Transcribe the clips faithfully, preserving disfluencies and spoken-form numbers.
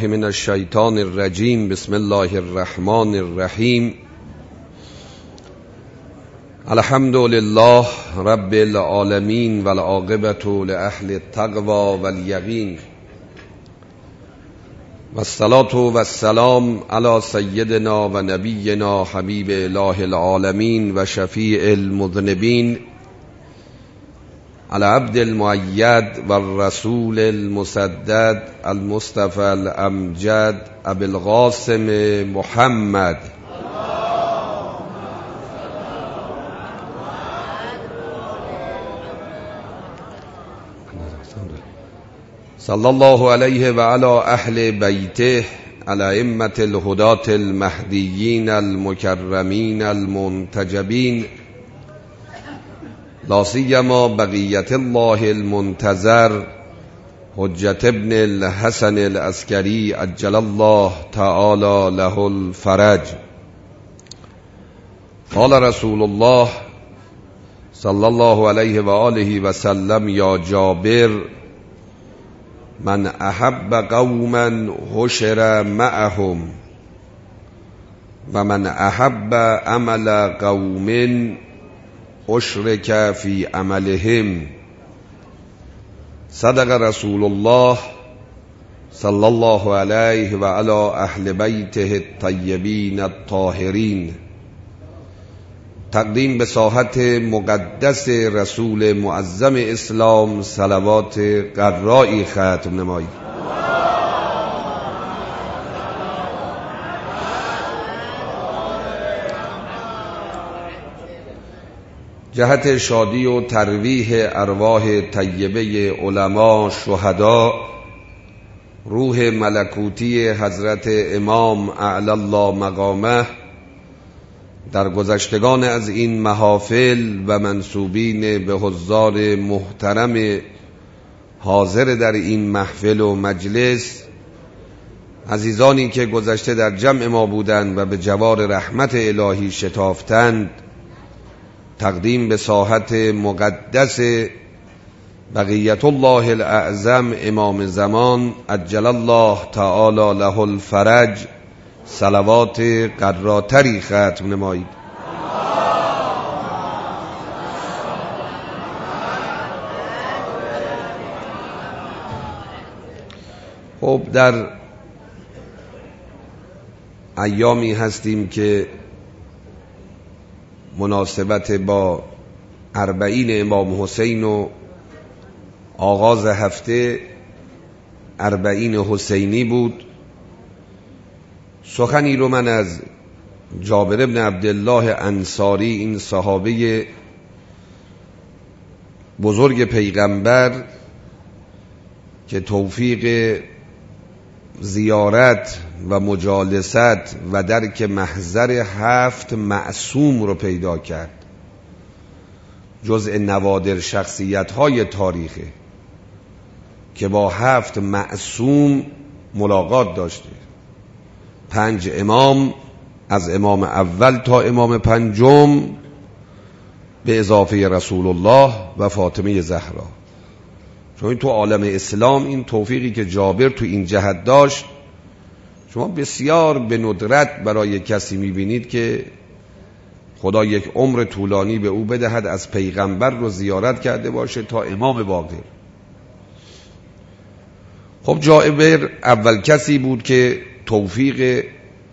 من الشیطان الرجیم. بسم الله الرحمن الرحیم. الحمد لله رب العالمین والعاقبة لأهل التقوى والیقین والصلاة والسلام علی سیدنا و نبینا حبیب اله العالمین و شفیع المذنبین العبد المؤید والرسول المسدد المصطفى الامجد ابی القاسم محمد صلی الله علیه و علی اهل بیته الائمة الهداة المهدیین المکرمین المنتجبین لا سیما بقیت الله المنتظر حجت ابن الحسن العسکری عجل الله تعالی له الفرج. قال رسول الله صلی الله علیه و آله و سلم یا جابر من احب قوما حشر معهم و من احب عمل قوم اشرک فی عملهم. صدق رسول الله صلی الله علیه و علی اهل بیته الطیبین الطاهرین. تقدیم به ساحت مقدس رسول معظم اسلام صلوات قرایی ختم نمایید. جهت شادی و ترویح ارواح طیبه علما شهدا، روح ملکوتی حضرت امام اعلی الله مقامه در گذشتگان از این محافل و منسوبین به حضار محترم حاضر در این محفل و مجلس، عزیزانی که گذشته در جمع ما بودند و به جوار رحمت الهی شتافتند، تقدیم به ساحت مقدس بقیت الله الاعظم امام زمان عجل الله تعالی له الفرج صلوات قراتری ختم نمایید. خب در ایامی هستیم که مناسبت با اربعین امام حسین و آغاز هفته اربعین حسینی بود. سخنی رو من از جابر ابن عبدالله انصاری، این صحابه بزرگ پیغمبر که توفیق زیارت و مجالست و درک محضر هفت معصوم رو پیدا کرد، جزء نوادر شخصیت های تاریخه که با هفت معصوم ملاقات داشته. پنج امام، از امام اول تا امام پنجم، به اضافه رسول الله و فاطمه زهرا. چون تو عالم اسلام این توفیقی که جابر تو این جهت داشت شما بسیار به ندرت برای کسی میبینید که خدا یک عمر طولانی به او بدهد از پیغمبر رو زیارت کرده باشه تا امام باقر. خب جابر اول کسی بود که توفیق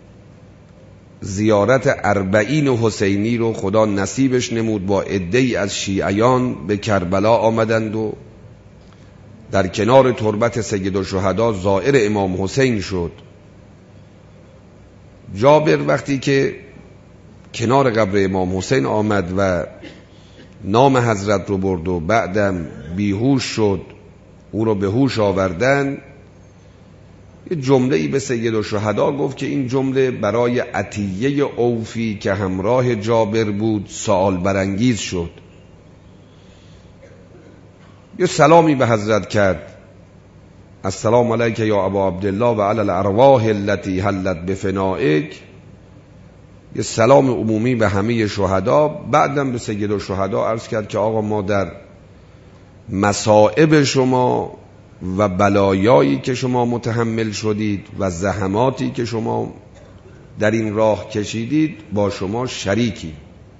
زیارت اربعین حسینی رو خدا نصیبش نمود. با عده‌ای از شیعیان به کربلا آمدند و در کنار تربت سیدالشهدا زائر امام حسین شد. جابر وقتی که کنار قبر امام حسین آمد و نام حضرت رو برد و بعدم بیهوش شد، او رو به هوش آوردن، یه جمله‌ای به سیدالشهدا گفت که این جمله برای عطیه اوفی که همراه جابر بود سوال برانگیز شد. یه سلامی به حضرت کرد، السلام علیک یا ابا عبدالله و علی الارواح التي حلت بفنائک. یه سلام عمومی به همه شهدا. بعدم به سیدالشهدا عرض کرد که آقا ما در مصائب شما و بلایایی که شما متحمل شدید و زحماتی که شما در این راه کشیدید با شما شریکی.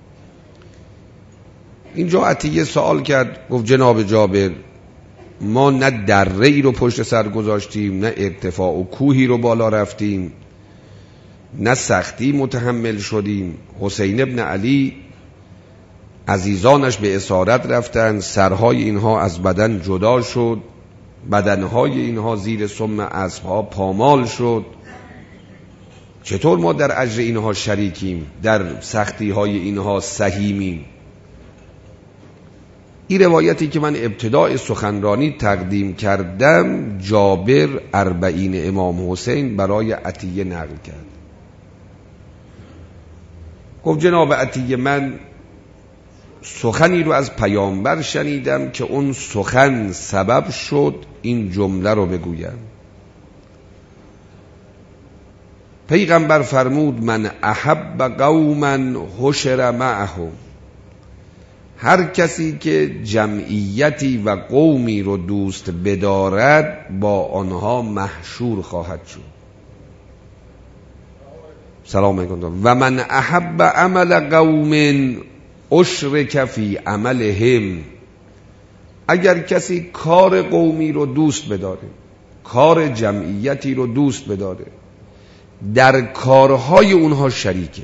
اینجا عطیه سوال کرد، گفت جناب جابر ما نه دره‌ای رو پشت سر گذاشتیم، نه ارتفاع و کوهی رو بالا رفتیم، نه سختی متحمل شدیم. حسین ابن علی عزیزانش به اسارت رفتن، سرهای اینها از بدن جدا شد، بدنهای اینها زیر سم اسبها پامال شد. چطور ما در اجر اینها شریکیم، در سختی های اینها سهیمیم؟ این روایتی که من ابتدای سخنرانی تقدیم کردم جابر اربعین امام حسین برای عطیه نقل کرد. گفت جناب عطیه من سخنی رو از پیامبر شنیدم که اون سخن سبب شد این جمله رو بگویم. پیغمبر فرمود من احب قوما حشر معهم، هر کسی که جمعیتی و قومی رو دوست بدارد با آنها محشور خواهد شد. سلام علیکم. و من احب عمل قوم اشرک فی عملهم، اگر کسی کار قومی رو دوست بداره، کار جمعیتی رو دوست بداره، در کارهای اونها شریکه.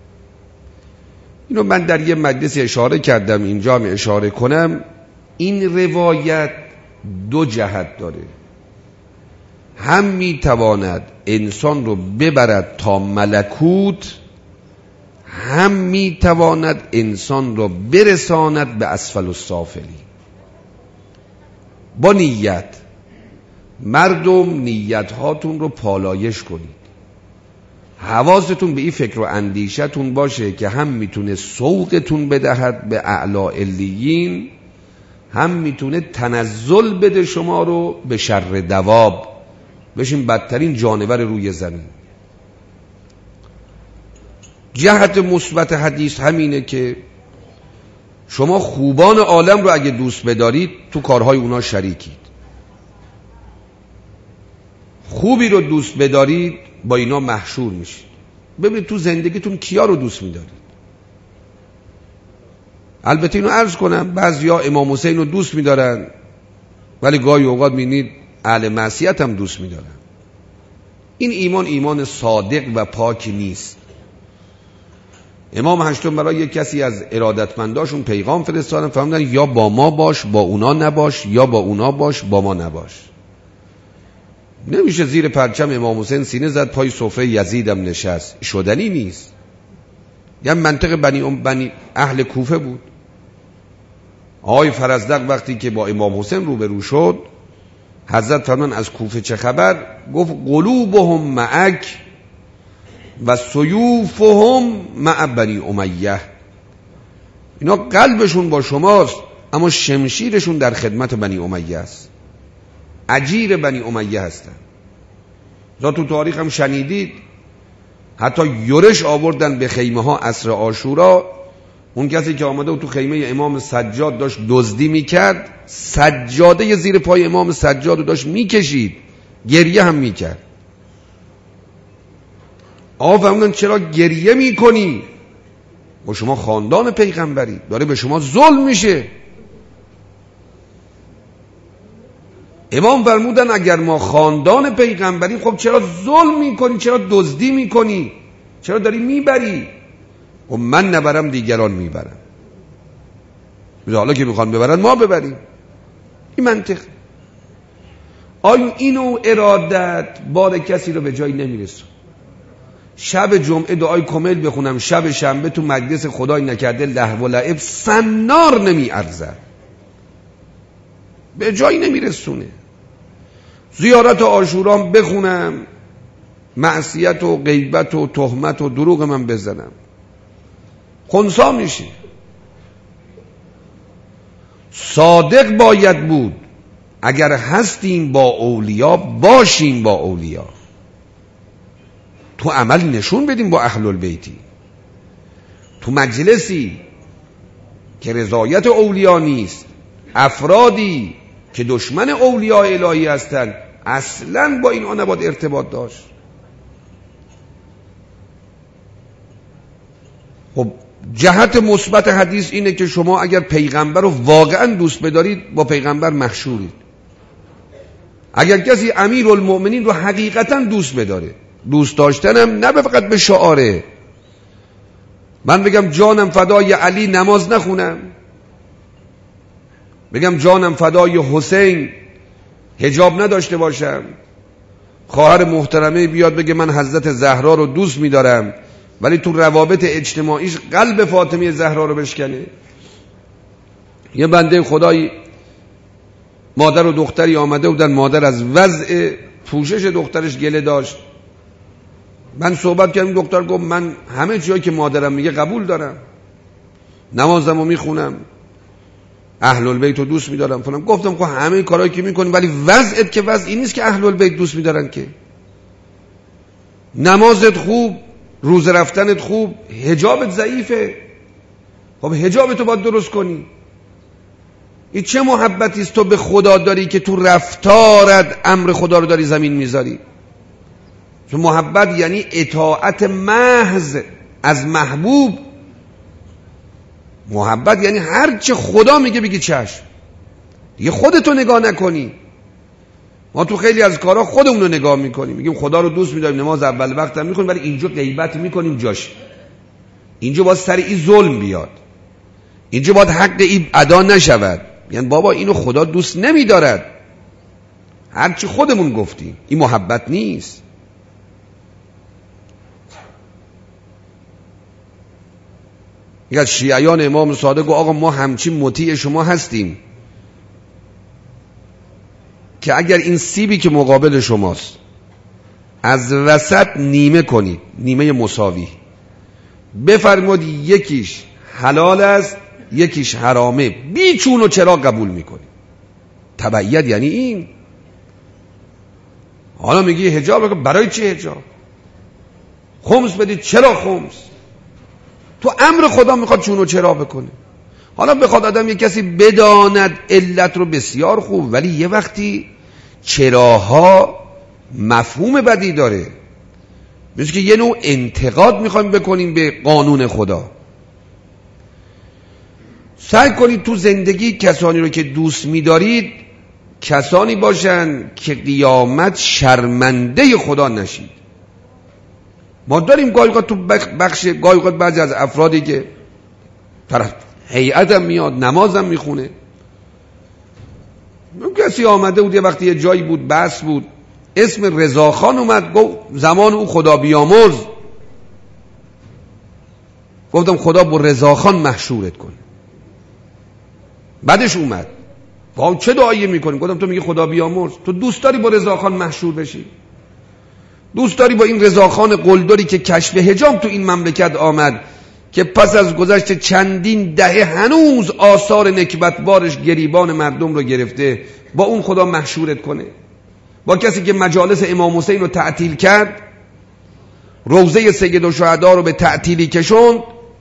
اینو من در یه مجلس اشاره کردم، اینجا هم اشاره کنم. این روایت دو جهت داره، هم میتواند انسان رو ببرد تا ملکوت، هم میتواند انسان رو برساند به اسفل السافلین. با نیت، مردم نیت هاتون رو پالایش کنید، حواستون به این فکر و اندیشتون باشه که هم میتونه سوقتون بدهد به اعلی علیین، هم میتونه تنزل بده شما رو به شر دواب، بشین بدترین جانور روی زمین. جهت مثبت حدیث همینه که شما خوبان عالم رو اگه دوست بدارید تو کارهای اونا شریکید، خوبی رو دوست بدارید با اینا محشور میشید. ببینید تو زندگیتون کیا رو دوست میدارید. البته اینو عرض کنم بعضیا امام حسین رو دوست میدارن ولی گاهی اوقات میبینید اهل معصیت هم دوست میدارن. این ایمان ایمان صادق و پاک نیست. امام هشتم برای کسی از ارادتمنداشون پیغام فرستادن، فرمودن یا با ما باش با اونا نباش، یا با اونا باش با ما نباش. نمیشه زیر پرچم امام حسین سینه زد پای سفره یزیدم نشست، شدنی نیست. یه منطق بنی, ام بنی اهل کوفه بود. آقای فرزدق وقتی که با امام حسین روبرو شد، حضرت فرمان از کوفه چه خبر؟ گفت قلوبهم معک و سیوفهم مع بنی امیه. اینا قلبشون با شماست اما شمشیرشون در خدمت بنی امیه است، اجیر بنی امیه هستن. تا تو تاریخ هم شنیدید حتی یورش آوردن به خیمه ها عصر عاشورا. اون کسی که آمده و تو خیمه امام سجاد داشت دزدی میکرد، سجاده زیر پای امام سجاد رو داشت میکشید، گریه هم میکرد. آقا فرمودن چرا گریه میکنی؟ و شما خاندان پیغمبری، داره به شما ظلم میشه. امام فرمودن اگر ما خاندان پیغمبریم خب چرا ظلم میکنی، چرا دزدی میکنی، چرا داری میبری؟ و من نبرم دیگران میبرن، حالا که میخوان ببرن ما ببریم. این منطق. آیا اینو ارادت بار کسی رو به جایی نمیرسه؟ شب جمعه دعای کامل بخونم، شب شنبه تو مجلس خدای نکرده لهو و لعب سنار نمی ارزه، به جایی نمیرسونه. زیارت عاشورام بخونم، معصیت و غیبت و تهمت و دروغ من بزنم، خنثی میشه. صادق باید بود. اگر هستیم با اولیا باشیم با اولیا، تو عمل نشون بدیم با اهل البیتی. تو مجلسی که رضایت اولیا نیست، افرادی که دشمن اولیاء الهی هستند اصلاً با اینها نباید ارتباط داشت. خب جهت مثبت حدیث اینه که شما اگر پیغمبر رو واقعاً دوست بدارید با پیغمبر محشورید. اگر کسی امیرالمؤمنین رو حقیقتاً دوست بداره، دوست داشتنم نه فقط به شعاره، من بگم جانم فدای علی نماز نخونم، بگم جانم فدای حسین حجاب نداشته باشم، خواهر محترمه بیاد بگه من حضرت زهرا رو دوست می‌دارم ولی تو روابط اجتماعیش قلب فاطمه زهرا رو بشکنه. یه بنده خدایی مادر و دختری آمده بودن، مادر از وضع پوشش دخترش گله داشت. من صحبت کردم، دختر گفت من همه چیزایی که مادرم میگه قبول دارم، نمازمو میخونم، اهل البیت رو دوست میدارم فلان. گفتم خب همه کارهایی که میکنی ولی وضعت که وضعی نیست که اهل البیت دوست میدارن که. نمازت خوب، روز رفتنت خوب، حجابت ضعیفه. خب حجابتو باید درست کنی. این چه محبتی است تو به خدا داری که تو رفتارت امر خدا رو داری زمین میذاری؟ چون محبت یعنی اطاعت محض از محبوب. محبت یعنی هر چه خدا میگه بگی چشم، دیگه خودتو نگاه نکنی. ما تو خیلی از کارها خودمون رو نگاه میکنیم، میگیم خدا رو دوست میداریم، نماز اول وقت هم میکنیم، ولی اینجا غیبت میکنیم جاش. اینجا باید سر این ظلم بیاد، اینجا باید حق این ادا نشود. یعنی بابا اینو خدا دوست نمیدارد، هرچی خودمون گفتیم. این محبت نیست. یک از شیعیان امام صادق گفت آقا ما همچین مطیع شما هستیم که اگر این سیبی که مقابل شماست از وسط نیمه کنید، نیمه مساوی، بفرمود یکیش حلال است یکیش حرامه، بی چون و چرا قبول میکنید. تبعیت یعنی این. حالا میگی حجاب، برای چه حجاب؟ خمس بدید، چرا خمس؟ تو امر خدا میخواد چون و چرا بکنه. حالا بخواد آدم یک کسی بداند علت رو بسیار خوب، ولی یه وقتی چراها مفهوم بدی داره، مثل که یه نوع انتقاد میخوایم بکنیم به قانون خدا. سعی کنید تو زندگی کسانی رو که دوست میدارید کسانی باشن که قیامت شرمنده خدا نشید. ما داریم گاهی اوقات تو بخش گاهی اوقات بعضی از افرادی که طرف هیئتم میاد نمازم میخونه، کسی آمده بود یه وقتی یه جایی بود بحث بود، اسم رضاخان اومد، گفت زمان او خدا بیامرز. گفتم خدا با رضاخان محشورت کنه. بعدش اومد با چه دعایی میکنیم؟ گفتم تو میگی خدا بیامرز، تو دوست داری با رضاخان محشور بشی؟ دوست داری با این رضاخان قلدری که کشف حجاب تو این مملکت آمد، که پس از گذشت چندین دهه هنوز آثار نکبتبارش گریبان مردم رو گرفته، با اون خدا محشورت کنه؟ با کسی که مجالس امام حسین رو تعطیل کرد، روضه سید الشهدا رو به تعطیلی کشوند،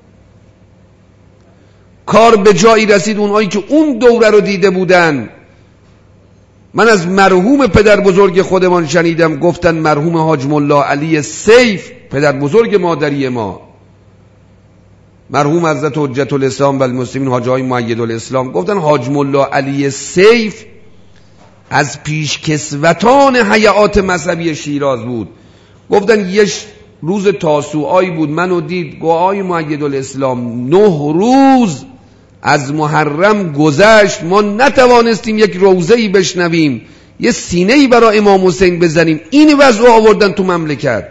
کار به جایی رسید اونهایی که اون دوره رو دیده بودن. من از مرحوم پدر بزرگ خودمان شنیدم، گفتن مرحوم حاج ملا علی سیف پدر بزرگ مادری ما، مرحوم حضرت حجت الاسلام و المسلمین حاج آقای مؤید الاسلام، گفتن حاج ملا علی سیف از پیشکسوتان هیئات مذهبی شیراز بود. گفتن یه روز تاسوعایی بود منو دید، گفت آقای مؤید الاسلام نه روز از محرم گذشت ما نتوانستیم یک روضه‌ای بشنویم، یه سینه‌ای برای امام حسین بزنیم. این وضع آوردن تو مملکت.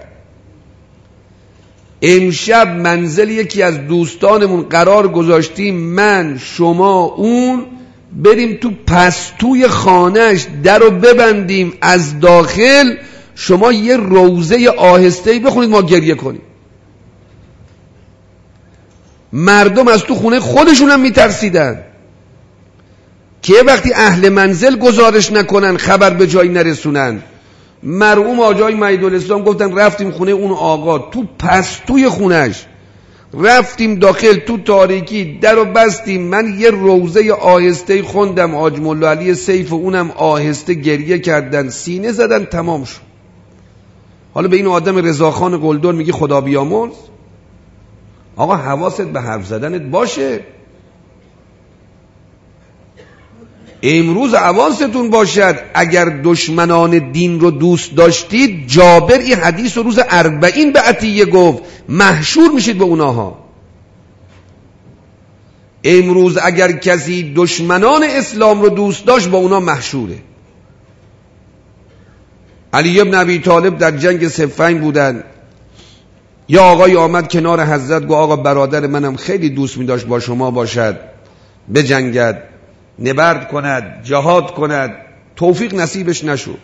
امشب منزل یکی از دوستانمون قرار گذاشتیم، من شما اون بریم تو پستوی خانهش در رو ببندیم، از داخل شما یه روضه آهسته‌ای بخونید ما گریه کنیم. مردم از تو خونه خودشون هم میترسیدن که وقتی اهل منزل گزارش نکنن خبر به جایی نرسونن. مرحوم آقای مؤید الاسلام گفتن رفتیم خونه اون آقا، تو پستوی خونش رفتیم داخل تو تاریکی، در رو بستیم. من یه روزه آهسته خوندم، حاج مولا علی سیف و اونم آهسته گریه کردن، سینه زدن، تمام شد. حالا به این آدم رضاخان گلدون میگی خدا بیامرز؟ آقا حواست به حرف زدنت باشه. امروز حواستون باشد، اگر دشمنان دین رو دوست داشتید، جابر این حدیث رو روز اربعین به عطیه گفت، محشور میشید به اوناها. امروز اگر کسی دشمنان اسلام رو دوست داشت، با اونا محشوره. علی ابن ابی طالب در جنگ صفین بودن، یا آقای آمد کنار حضرت گفت آقا برادر منم خیلی دوست می داشت با شما باشد، بجنگد، نبرد کند، جهاد کند، توفیق نصیبش نشد.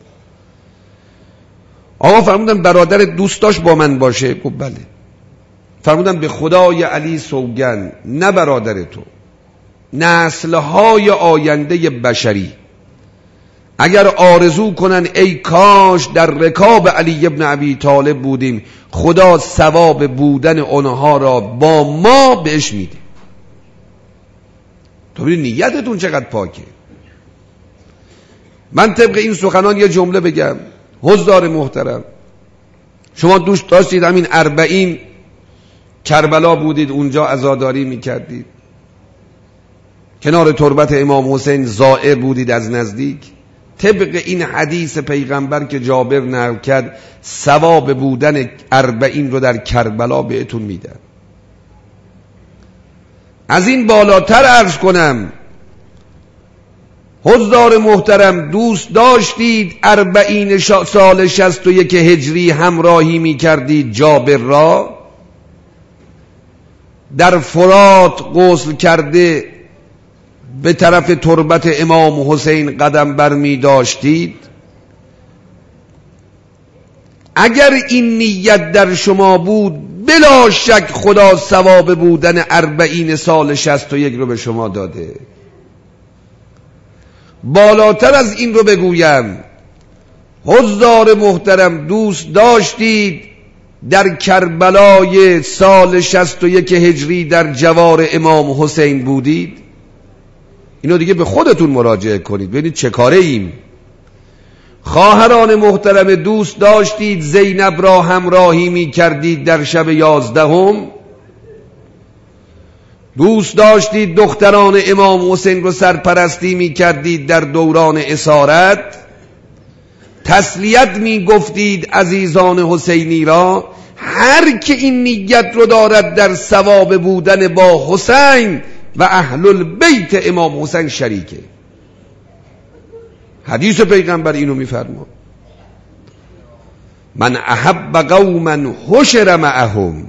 آقا فرمودن برادر دوست داشت با من باشه؟ گفت بله. فرمودن به خدای علی سوگند، نه برادر تو، نسلهای آینده بشری اگر آرزو کنن ای کاش در رکاب علی ابن ابی طالب بودیم، خدا ثواب بودن اونها را با ما بهش میده. تو ببین نیتتون چقدر پاکه. من طبق این سخنان یه جمله بگم. حضار محترم، شما دوست داشتید همین اربعین کربلا بودید، اونجا عزاداری میکردید، کنار تربت امام حسین زائر بودید از نزدیک. طبق این حدیث پیغمبر که جابر نقل کرد، ثواب بودن اربعین رو در کربلا بهتون میدن. از این بالاتر عرض کنم، حضار محترم، دوست داشتید اربعین سال شصت و یک هجری همراهی میکردید جابر را، در فرات غسل کرده به طرف تربت امام حسین قدم بر می داشتید؟ اگر این نیت در شما بود، بلا شک خدا ثواب بودن اربعین سال شصت و یک رو به شما داده. بالاتر از این رو بگویم، حضار محترم، دوست داشتید در کربلای سال شصت و یک هجری در جوار امام حسین بودید؟ اینو دیگه به خودتون مراجعه کنید ببینید چه کاره ایم. خواهران محترم، دوست داشتید زینب را همراهی می کردید در شب یازدهم؟ دوست داشتید دختران امام حسین رو سرپرستی می کردید در دوران اسارت؟ تسلیت می گفتید عزیزان حسینی را؟ هر که این نیت رو دارد در ثواب بودن با حسین و اهل البیت امام حسین شریکه. حدیث پیغمبر اینو میفرما، من احب قوما حشر معهم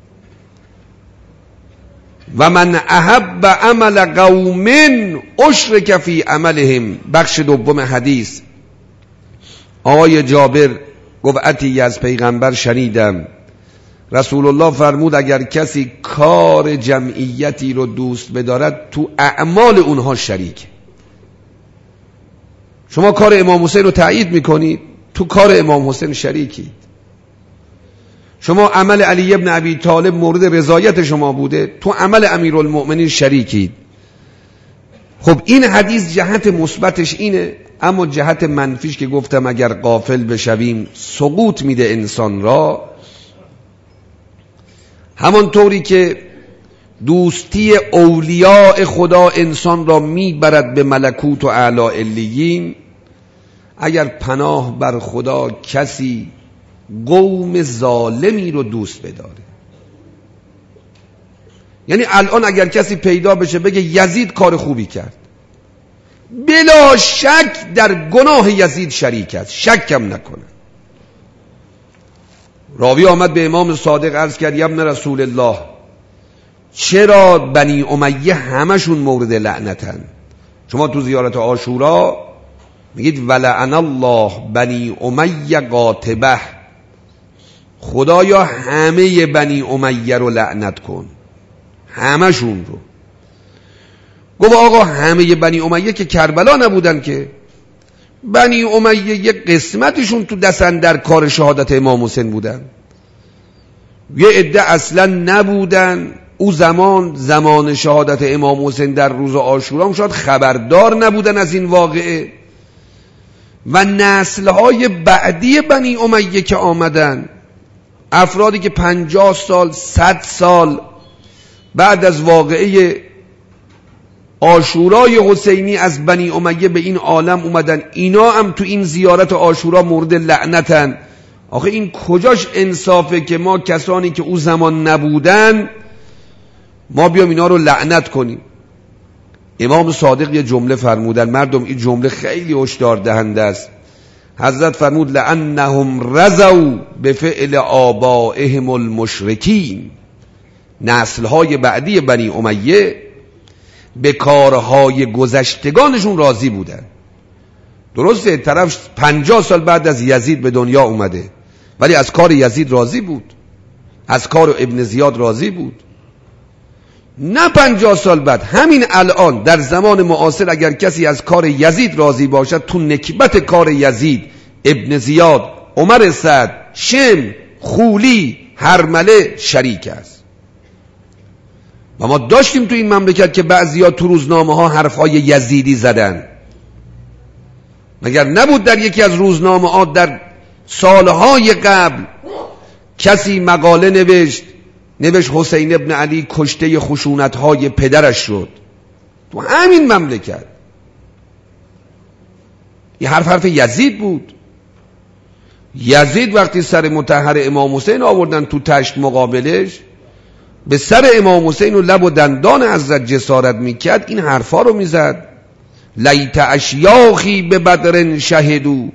و من احب عمل قوم اشرک فی عملهم. بخش دوم حدیث، آقای جابر گفت عطیه از پیغمبر شنیدم رسول الله فرمود اگر کسی کار جمعیتی رو دوست بدارد، تو اعمال اونها شریک. شما کار امام حسین رو تایید میکنید، تو کار امام حسین شریکید. شما عمل علی ابن ابی طالب مورد رضایت شما بوده، تو عمل امیرالمؤمنین شریکید. خب این حدیث جهت مثبتش اینه، اما جهت منفیش که گفتم اگر غافل بشویم سقوط میده انسان را. همان طوری که دوستی اولیاء خدا انسان را میبرد به ملکوت و اعلی علیین، اگر پناه بر خدا کسی قوم ظالمی رو دوست بداره، یعنی الان اگر کسی پیدا بشه بگه یزید کار خوبی کرد، بلا شک در گناه یزید شریک است، شکم نکنه. راوی آمد به امام صادق عرض کرد یا ابن رسول الله، چرا بنی امیه همشون مورد لعنتن؟ شما تو زیارت عاشورا میگید ولعن الله بنی امیه قاطبه، خدایا همه بنی امیه رو لعنت کن، همشون رو. گفت آقا همه بنی امیه که کربلا نبودن که، بنی امیه یک قسمتشون تو دستن در کار شهادت امام حسین بودن. یه عده اصلا نبودن. او زمان زمان شهادت امام حسین در روز عاشورا شاید خبردار نبودن از این واقعه و نسل‌های بعدی بنی امیه که آمدن، افرادی که پنجاه سال صد سال بعد از واقعه عاشورای حسینی از بنی امیه به این عالم اومدن، اینا هم تو این زیارت عاشورا مورد لعنتن. آخه این کجاش انصافه که ما کسانی که او زمان نبودن ما بیام اینا رو لعنت کنیم؟ امام صادق یه جمله فرمودن، مردم این جمله خیلی هشدار دهنده است. حضرت فرمود لأنهم رضوا بفعل آبائهم المشرکین، نسل‌های بعدی بنی امیه به کارهای گذشتگانشون راضی بودن. درسته طرف پنجاه سال بعد از یزید به دنیا اومده ولی از کار یزید راضی بود، از کار ابن زیاد راضی بود. نه پنجاه سال بعد، همین الان در زمان معاصر اگر کسی از کار یزید راضی باشد، تو نکبت کار یزید، ابن زیاد، عمر سعد، شم، خولی، هرمله شریک است. و ما داشتیم تو این مملکت که بعضیا تو روزنامه ها حرفهای یزیدی زدن. مگر نبود در یکی از روزنامه ها در سالهای قبل کسی مقاله نوشت نوشت حسین ابن علی کشته خشونت‌های پدرش شد؟ تو همین مملکت یه حرف حرف یزید بود. یزید وقتی سر مطهر امام حسین آوردن تو تشت مقابلش، به سر امام حسین و لب و دندان حضرت جسارت میکرد، این حرفا رو میزد. لیت اشیاخی به بدر شهدو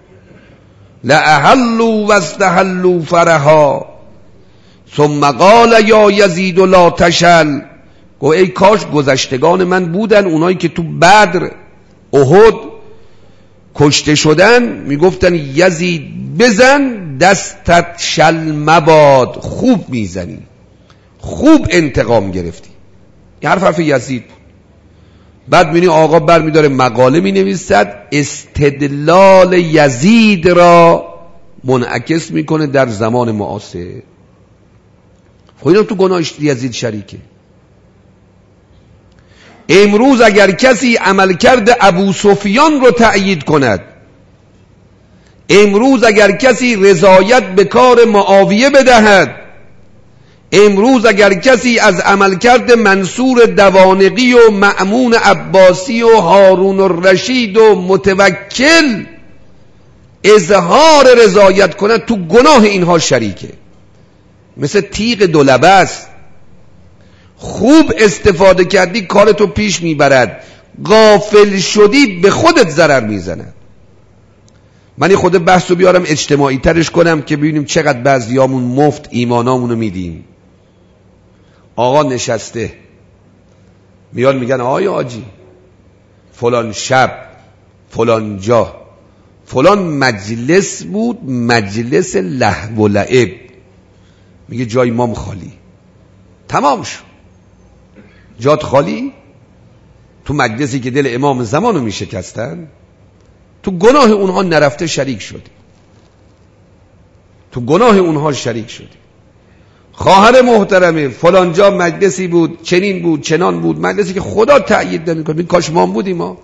لأحلوا واستحلوا فرحا ثم قال یا یزید لا تشل. گو ای کاش گذشتگان من بودن، اونایی که تو بدر، احد کشته شدن، میگفتن یزید بزن دستت شل مباد، خوب میزنی، خوب انتقام گرفتی. این حرف حرف یزید بود. بعد میبینی آقا بر میداره مقاله مینویسد، استدلال یزید را منعکس میکنه در زمان معاصر. خب اینم تو گناهش یزید شریکه. امروز اگر کسی عملکرد ابو سفیان رو تأیید کند، امروز اگر کسی رضایت به کار معاویه بدهد، امروز اگر کسی از عملکرد منصور دوانقی و مأمون عباسی و هارون الرشید و متوکل اظهار رضایت کند، تو گناه اینها شریکه. مثل تیغ دولبه است، خوب استفاده کردی کارتو پیش میبرد، غافل شدی به خودت ضرر میزند. من این خود بحثو بیارم اجتماعی ترش کنم که ببینیم چقدر بعضیامون مفت ایمانامونو میدیم. آقا نشسته میان میگن آقای آجی فلان شب فلان جا فلان مجلس بود، مجلس لهو و لعب. میگه جای امام خالی، تمام شد. جات خالی تو مجلسی که دل امام زمانو میشکستن، تو گناه اونها نرفته شریک شدی، تو گناه اونها شریک شدی. خواهر محترمه فلان جا مجلسی بود، چنین بود، چنان بود، مجلسی که خدا تأیید نمیکنه. کاش ما بودیم. ما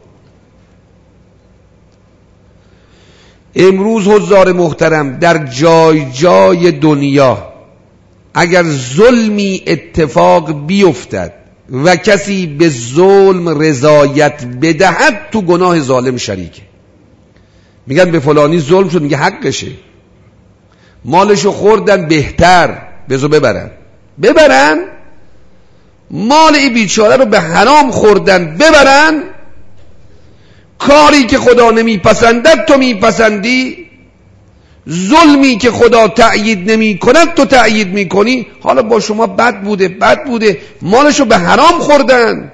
امروز حضار محترم در جای جای دنیا اگر ظلمی اتفاق بیفتد و کسی به ظلم رضایت بدهد، تو گناه ظالم شریکه. میگن به فلانی ظلم شد، میگه حقشه، مالشو خوردن، بهتر بزو ببرن ببرن مال این بیچاره رو به حرام خوردن، ببرن. کاری که خدا نمیپسندد تو میپسندی، ظلمی که خدا تأیید نمی کند تو تأیید میکنی. حالا با شما بد بوده بد بوده، مالشو به حرام خوردن.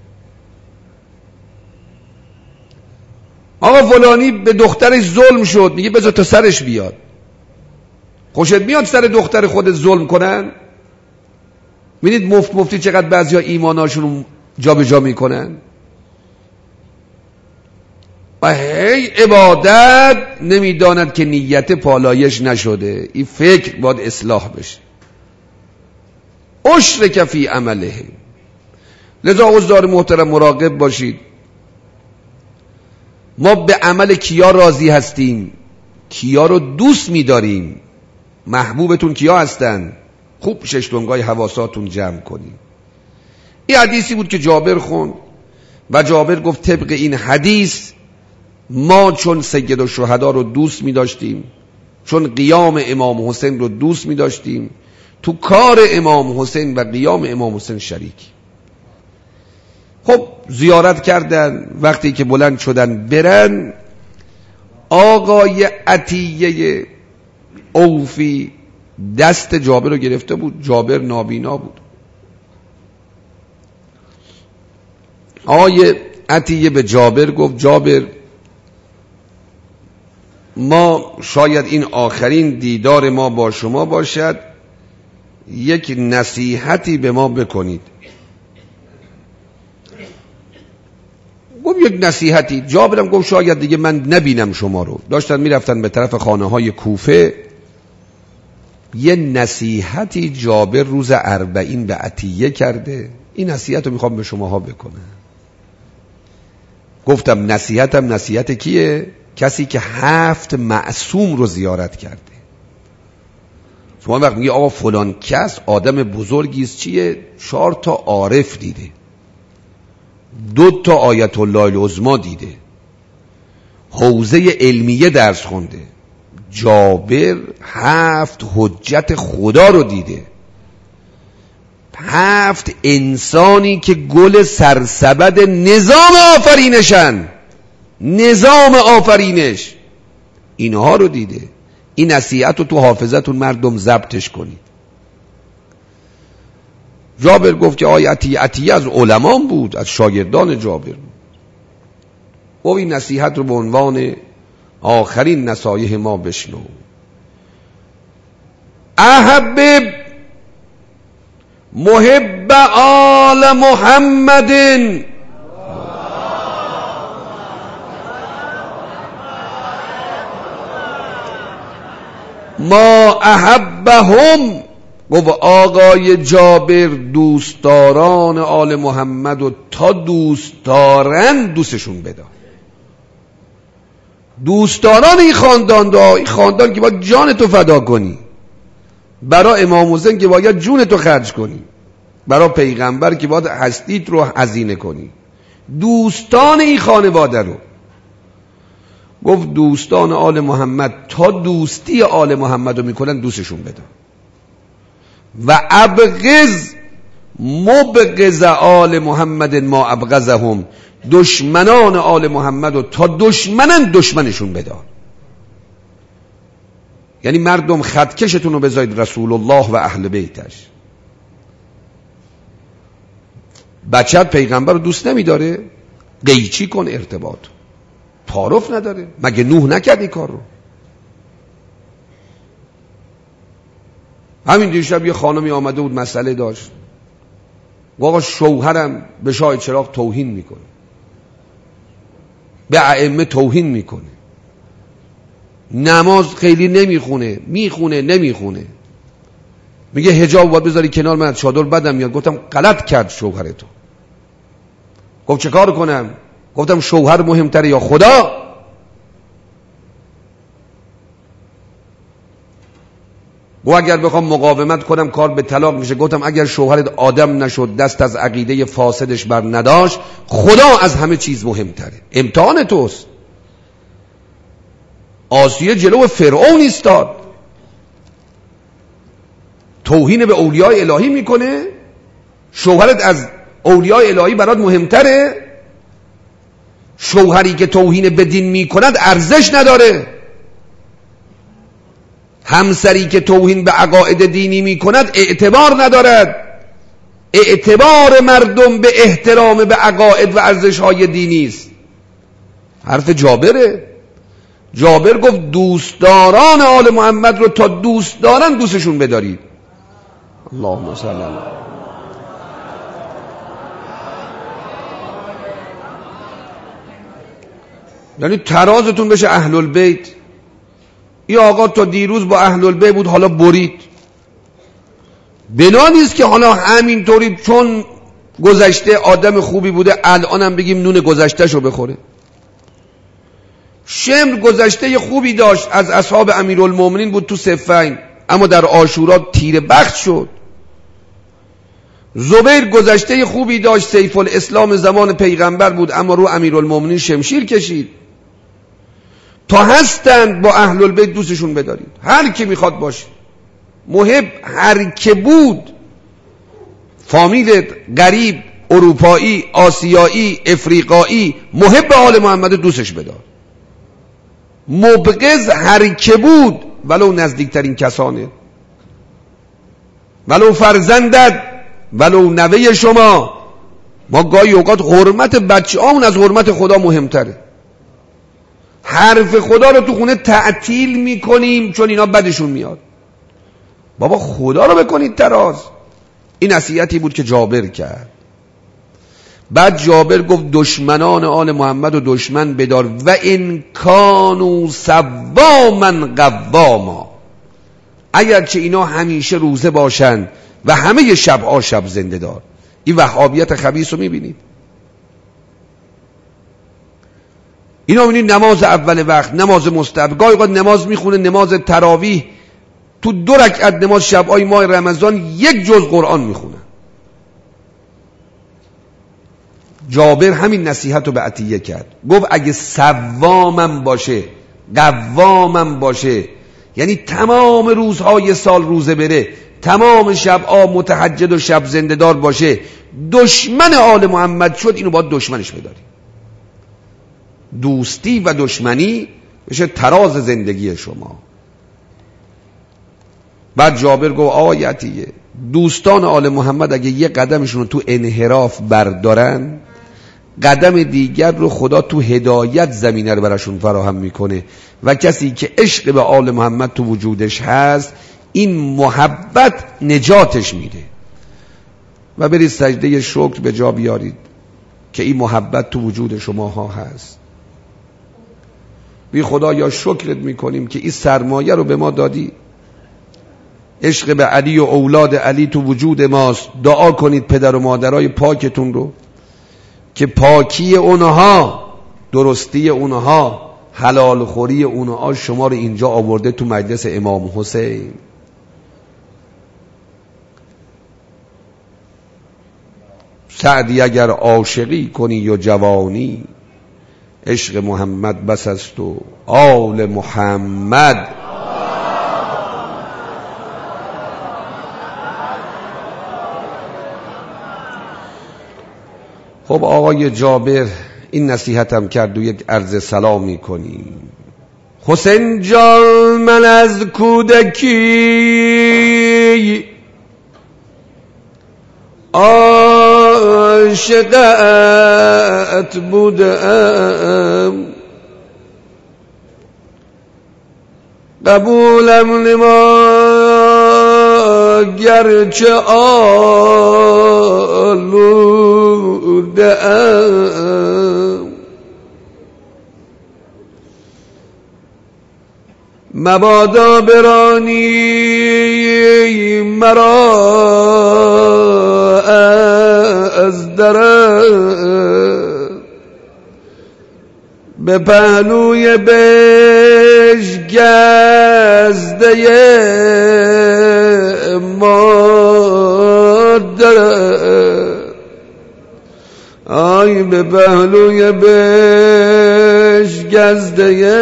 آقا فلانی به دخترش ظلم شد، میگه بذار تا سرش بیاد. خوشت میاد سر دختر خودت ظلم کنن؟ میدید مفت مفتی چقدر بعضیا ایماناشون رو جا به جا میکنن و هی عبادت نمیداند که نیت پالایش نشده. این فکر باید اصلاح بشه. اشرک فی عمله. لذا حضار محترم مراقب باشید، ما به عمل کیا راضی هستیم، کیا رو دوست می‌داریم. محبوبتون کیا هستن؟ خوب ششتونگای حواساتون جمع کنید. این حدیثی بود که جابر خوند و جابر گفت طبق این حدیث ما چون سید الشهدا رو دوست می داشتیم، چون قیام امام حسین رو دوست می داشتیم، تو کار امام حسین و قیام امام حسین شریک. خب زیارت کردن، وقتی که بلند شدن برن، آقای عطیه اوفی دست جابر رو گرفته بود. جابر نابینا بود. آقای عطیه به جابر گفت جابر ما شاید این آخرین دیدار ما با شما باشد، یک نصیحتی به ما بکنید. گفت یک نصیحتی؟ جابرم گفت شاید دیگه من نبینم شما رو. داشتن میرفتن به طرف خانه های کوفه. یه نصیحتی جابر روز اربعین به عطیه کرده، این نصیحت رو میخوام به شماها بکنم. گفتم نصیحتم نصیحت کیه؟ کسی که هفت معصوم رو زیارت کرده. شما وقت میگه آقا فلان کس آدم بزرگیست، چیه؟ چهار تا عارف دیده، دو تا آیت الله العظما دیده، حوزه علمیه درس خونده. جابر هفت حجت خدا رو دیده، هفت انسانی که گل سرسبد نظام آفرینشن، نظام آفرینش، اینها رو دیده. این نصیحت رو تو حافظتون مردم ضبطش کنید. جابر گفت که آیه عطیه عطیه از علمان بود، از شاگردان جابر بود. و این نصیحت رو به عنوان آخرین نصایح ما بشنو. احبب محب آل محمد ما احبهم. گفت آقای جابر دوستداران آل محمد و تا دوست دارن دوستشون بدار. دوستداران این خاندان دا، این خاندان که باید جان تو فدا کنی، برای امام حسین که باید جون تو خرج کنی، برای پیغمبر که باید هستیت رو هزینه کنی، دوستان این خانواده رو. گفت دوستان آل محمد تا دوستی آل محمد رو میکنن دوستشون بده. و ابغض مبغض آل محمد ما ابغضهم. دشمنان آل محمد رو تا دشمنن دشمنشون بدار. یعنی مردم خطکشتون رو بذارید رسول الله و اهل بیتش. بچت پیغمبر رو دوست نمیداره، قیچی کن ارتباط. تعارف نداره، مگه نوح نکردی کار رو؟ همین دیشب یه خانمی آمده بود مسئله داشت، آقا شوهرم به شاه چراغ توهین میکنه، به ائمه توهین میکنه، نماز خیلی نمیخونه، میخونه نمیخونه، میگه حجاب باید بذاری کنار، من از چادر بدم میاد. گفتم غلط کرد شوهر تو. گفت چه کار کنم؟ گفتم شوهر مهمتره یا خدا؟ و اگر بخوام مقاومت کنم کار به طلاق میشه. گفتم اگر شوهرت آدم نشد، دست از عقیده فاسدش بر نداشت، خدا از همه چیز مهمتره. امتحان توست. آسیه جلو فرعون ایستاد، توهین به اولیاء الهی میکنه. شوهرت از اولیاء الهی برات مهمتره؟ شوهری که توهین به دین میکند ارزش نداره. همسری که توهین به عقاید دینی میکند اعتبار ندارد. اعتبار مردم به احترام به عقاید و ارزش‌های دینی است. حرف جابره. جابر گفت دوستداران آل محمد رو تا دوست دارن دوستشون بدارید. اللهم صل علی. یعنی ترازتون بشه اهل البیت. این آقا تا دیروز با اهل البیت بود، حالا برید. بنا نیست که حالا همینطوری چون گذشته آدم خوبی بوده الانم بگیم نون گذشتهشو بخوره. شمر گذشته خوبی داشت، از اصحاب امیرالمومنین بود تو صفین، اما در عاشورا تیره بخت شد. زبیر گذشته خوبی داشت، سیف الاسلام زمان پیغمبر بود، اما رو امیرالمومنین شمشیر کشید. تا هستند با اهل البیت دوستشون بدارید، هر کی میخواد باشه، محب هر کی بود، فامیلت، غریب، اروپایی، آسیایی، افریقایی، محب آل محمد دوستش بدار. مبغض هر کی بود، ولو نزدیکترین کسانه، ولو فرزندت، ولو نوه شما. ما گاهی اوقات حرمت بچه آمون از حرمت خدا مهمتره. حرف خدا رو تو خونه تعطیل میکنیم چون اینا بدشون میاد. بابا خدا رو بکنید تراز. این نصیحتی بود که جابر کرد. بعد جابر گفت دشمنان آل محمد و دشمن بدار و ان کانوا صواما قواما، اگرچه اینا همیشه روزه باشن و همه شبها شب زنده دار. این وهابیت خبیث رو میبینید. اینا میبینید نماز اول وقت، نماز مستحب، گاهی اوقات نماز میخونه، نماز تراویح، تو دو رکعت نماز شبهای ماه رمضان یک جز قرآن میخونه. جابر همین نصیحت رو به عطیه کرد، گفت اگه صوامم باشه، قوامم باشه، یعنی تمام روزهای سال روزه بره، تمام شبها متهجد و شب زنده دار باشه، دشمن آل محمد شد، اینو باید دشمنش بداری. دوستی و دشمنی بشه تراز زندگی شما. بعد جابر گفت آقای عطیه، دوستان آل محمد اگه یه قدمشون رو تو انحراف بردارن، قدم دیگر رو خدا تو هدایت زمینه رو براشون فراهم میکنه و کسی که عشق به آل محمد تو وجودش هست، این محبت نجاتش میده. و برید سجده شکر به جا بیارید که این محبت تو وجود شما ها هست. بی خدا یا شکرت میکنیم که این سرمایه رو به ما دادی، عشق به علی و اولاد علی تو وجود ماست. دعا کنید پدر و مادرای پاکتون رو که پاکی اونها، درستی اونها، حلال خوری اونها شما رو اینجا آورده تو مجلس امام حسین. سعدی اگر عاشقی کنی و جوانی، عشق محمد بس است و آل محمد. خب آقای جابر این نصیحتم کرد و یک عرض سلام میکنیم. حسین جان من از کودکی عاشقت بودم، قبولم نما گرچه آلوده ام، مبادا برانی مرا از درم، به پهلوی بشکسته مادرم، آی به پهلوی بشکسته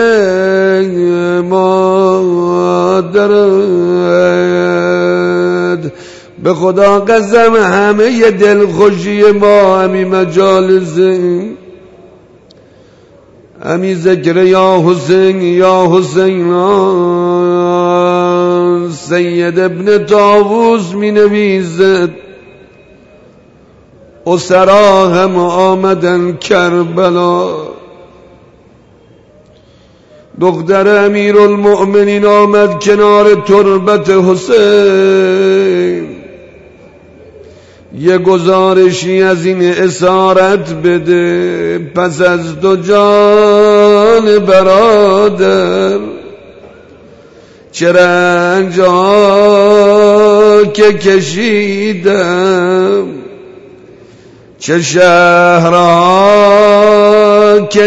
مادرم. به خدا قسم همه دلخوشی ما همی مجالسیم، همی ذکر یا حسین یا حسین. سید ابن طاووس می نویسد اسرا هم آمدن کربلا، دختر امیر المؤمنین آمد کنار تربت حسین، یه گزارشی از این اسارت بده، پس از دو جان برادر چه رنجای که کشیدم، چه شهرها که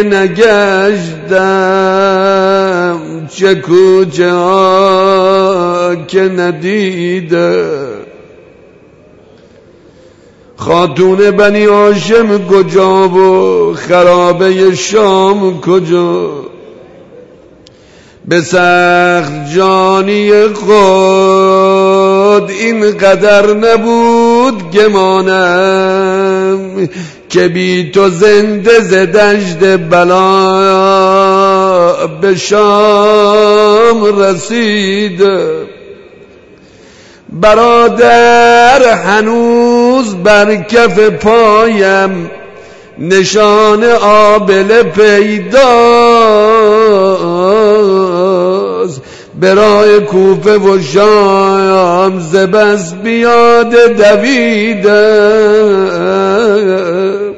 نگشتم، چه کوچه ها که ندیدم. خاتون بنی هاشم کجا و خرابه شام کجا؟ به سخت جانی خود این قدر نبود گمانم، که بی تو زنده ز دشت بلا به شام رسیدم. برادر هنوز بر کف پایم نشان آبله پیداست، به راه کوفه و شام ز بس بیاد دویدم.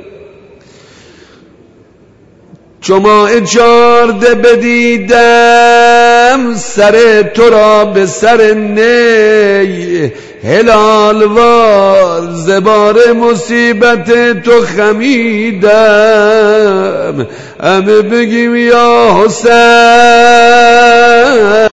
چو ماه چارده بدیدم سر تو را به سر نی، هلال وار ز بار مصیبت تو خمیدم. همه بگیم یا حسین.